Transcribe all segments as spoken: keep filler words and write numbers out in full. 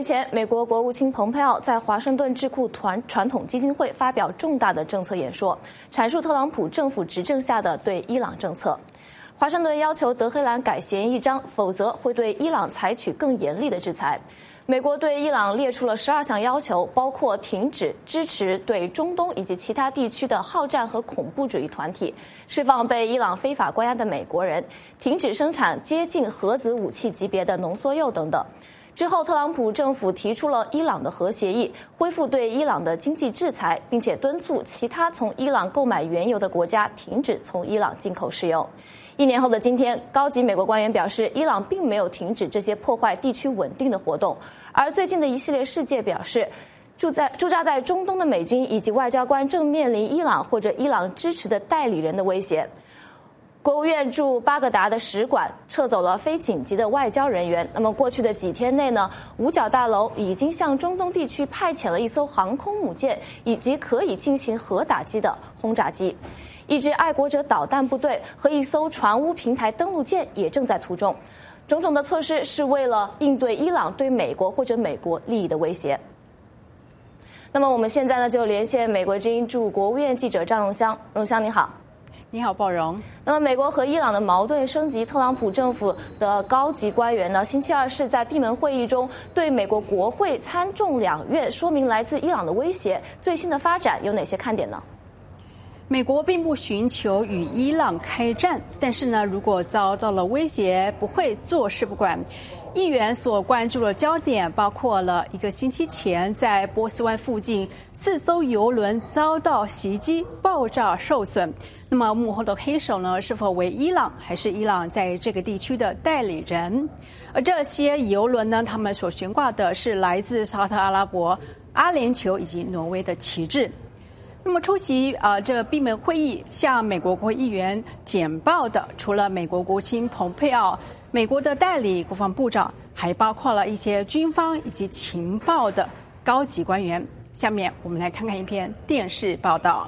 前，美国国务卿蓬佩奥在华盛顿智库团传统基金会发表重大的政策演说，阐述特朗普政府执政下的对伊朗政策。华盛顿要求德黑兰改协议章，否则会对伊朗采取更严厉的制裁。美国对伊朗列出了十二项要求，包括停止支持对中东以及其他地区的好战和恐怖主义团体，释放被伊朗非法关押的美国人，停止生产接近核子武器级别的浓缩铀等等。之后，特朗普政府提出了伊朗的核协议，恢复对伊朗的经济制裁，并且敦促其他从伊朗购买原油的国家停止从伊朗进口石油。一年后的今天，高级美国官员表示，伊朗并没有停止这些破坏地区稳定的活动。而最近的一系列事件表示，驻在驻扎在中东的美军以及外交官正面临伊朗或者伊朗支持的代理人的威胁。国务院驻巴格达的使馆撤走了非紧急的外交人员。那么过去的几天内呢，五角大楼已经向中东地区派遣了一艘航空母舰以及可以进行核打击的轰炸机。一支爱国者导弹部队和一艘船坞平台登陆舰也正在途中。种种的措施是为了应对伊朗对美国或者美国利益的威胁。那么我们现在呢，就连线美国之音驻国务院记者张荣香。荣香你好。 你好，鲍荣。 那么，美国和伊朗的矛盾升级，特朗普政府的高级官员呢，星期二是在闭门会议中对美国国会参众两院说明来自伊朗的威胁。最新的发展有哪些看点呢？ 美国并不寻求与伊朗开战，但是呢，如果遭到了威胁，不会坐视不管。议员所关注的焦点包括了一个星期前在波斯湾附近四艘邮轮遭到袭击、爆炸受损。那么幕后的黑手呢，是否为伊朗，还是伊朗在这个地区的代理人？而这些邮轮呢，他们所悬挂的是来自沙特阿拉伯、阿联酋以及挪威的旗帜。那么出席呃这个闭门会议向美国国会议员简报的，除了美国国务卿蓬佩奥、美国的代理国防部长，还包括了一些军方以及情报的高级官员。下面我们来看看一篇电视报道。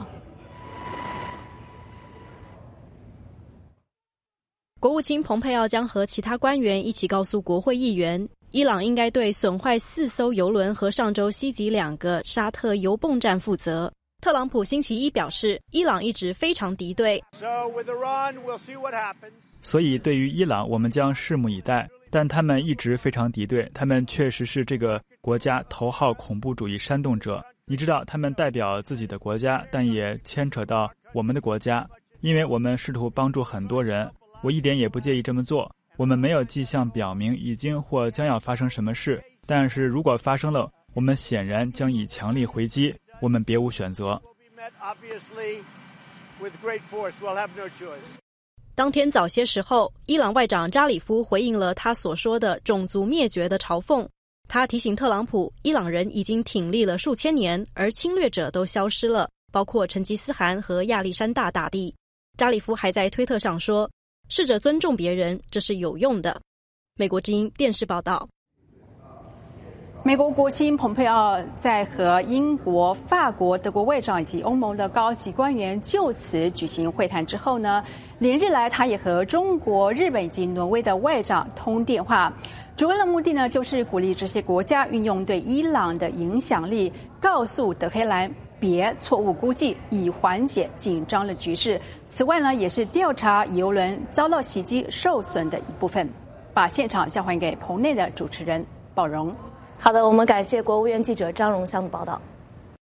国务卿蓬佩奥将和其他官员一起告诉国会议员，伊朗应该对损坏四艘邮轮和上周袭击两个沙特油泵站负责。特朗普星期一表示，伊朗一直非常敌对， 所以对于伊朗我们将拭目以待，但他们一直非常敌对，他们确实是这个国家头号恐怖主义煽动者。你知道，他们代表自己的国家，但也牵扯到我们的国家，因为我们试图帮助很多人，我一点也不介意这么做。我们没有迹象表明已经或将要发生什么事，但是如果发生了，我们显然将以强力回击，我们别无选择。 当天早些时候，伊朗外长扎里夫回应了他所说的种族灭绝的嘲讽。他提醒特朗普，伊朗人已经挺立了数千年，而侵略者都消失了，包括成吉思汗和亚历山大大帝。扎里夫还在推特上说，试着尊重别人，这是有用的。美国之音电视报道。 美国国务卿蓬佩奥在和英国、法国、德国外长以及欧盟的高级官员就此举行会谈之后呢，连日来他也和中国、日本以及挪威的外长通电话。主要的目的呢，就是鼓励这些国家运用对伊朗的影响力，告诉德黑兰别错误估计，以缓解紧张的局势。此外呢，也是调查邮轮遭到袭击受损的一部分。把现场交还给棚内的主持人鲍荣。 好的，我们感谢国务院记者张荣香的报道。